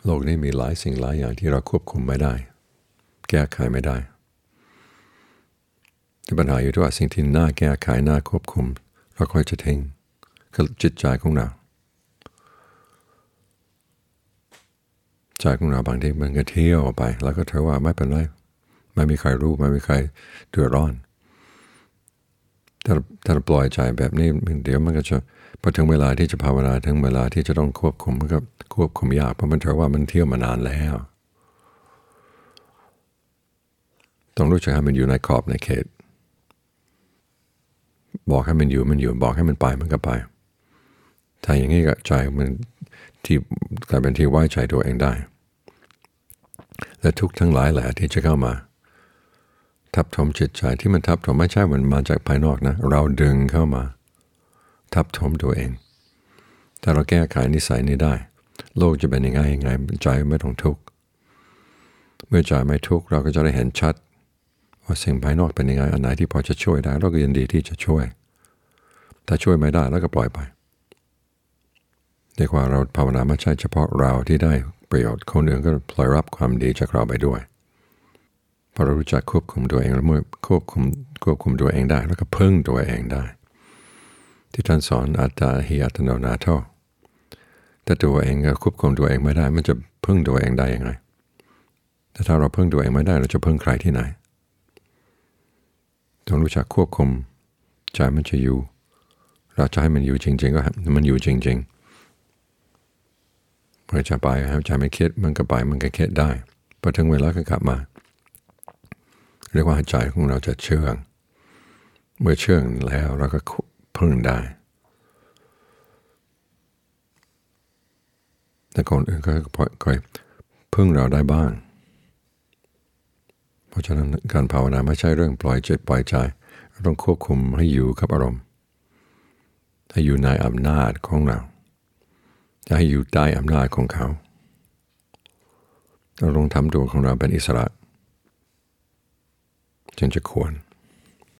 โลกนี้มีหลายสิ่งหลายอย่างที่เราควบคุมไม่ได้แก้ไขไม่ได้แต่ปัญหาอยู่ที่ว่าสิ่งที่น่าแก้ไขน่าควบคุมเราค่อยจะทิ้งคือจิตใจของเราใจของเราบางทีมันก็เที่ยวไปแล้วก็เธอว่าไม่เป็นไรไม่มีใครรู้ไม่มีใครเดือดร้อนถ้าเราปล่อยใจแบบนี้เดี๋ยวมันก็จะพอถึงเวลาที่จะภาวนาถึงเวลาที่จะต้องควบคุมมันก็ควบคุมยากเพราะมันเธอว่ามันเที่ยวมานานแล้วต้องรู้จักให้มันอยู่ในขอบในเขตบอกให้มันอยู่บอกให้มันไปมันก็ไปถ้าอย่างนี้ก็ใจมันที่กลายเป็นที่ไว้ใจตัวเองได้และทุกทั้งหลายแหละที่จะเข้ามาทับถมจิตใจที่มันทับถมไม่ใช่มันมาจากภายนอกนะเราดึงเข้ามาทับถมตัวเองถ้าเราแก้ไขนิสัยนี้ได้โลกจะเป็นยังไงใจไม่ต้องทุกข์เมื่อใจไม่ทุกข์เราก็จะได้เห็นชัดว่าสิ่งภายนอกเป็นยังไงอันไหนที่พอจะช่วยได้เราก็ยินดีที่จะช่วยถ้าช่วยไม่ได้แล้วก็ปล่อยไปเรียกว่าเราภาวนาไม่ใช่เฉพาะเราที่ได้ประโยชน์คนอื่นก็พลอยรับความดีจากเราไปด้วยพอเรารู้จักควบคุมตัวเองแล้วเมื่อควบคุมตัวเองได้แล้วก็พึ่งตัวเองได้ที่ท่านสอนอัตตาหิอัตโนนาโถแต่ตัวเองก็ควบคุมตัวเองไม่ได้มันจะพึ่งตัวเองได้ยังไงแต่ถ้าเราพึ่งตัวเองไม่ได้เราจะพึ่งใครที่ไหนต้องรู้จักควบคุมใจมันจะอยู่เราจะให้มันอยู่จริงๆก็มันอยู่จริงๆเมื่อจะไปให้ใจมันคิดมันก็ไปมันก็คิดได้พอถึงเวลาก็กลับมาเรียกว่าใจของเราจะเชื่องเมื่อเชื่องแล้วเราก็พึ่งได้แต่คนอื่นก็ค่อยพึ่งเราได้บ้างเพราะฉะนั้นการภาวนาไม่ใช่เรื่องปล่อยจิตปล่อยใจเราต้องควบคุมให้อยู่กับอารมณ์ให้อยู่ในอำนาจของเราจะให้อยู่ใต้อำนาจของเขาเราต้องทำตัวของเราเป็นอิสระจึงจะควร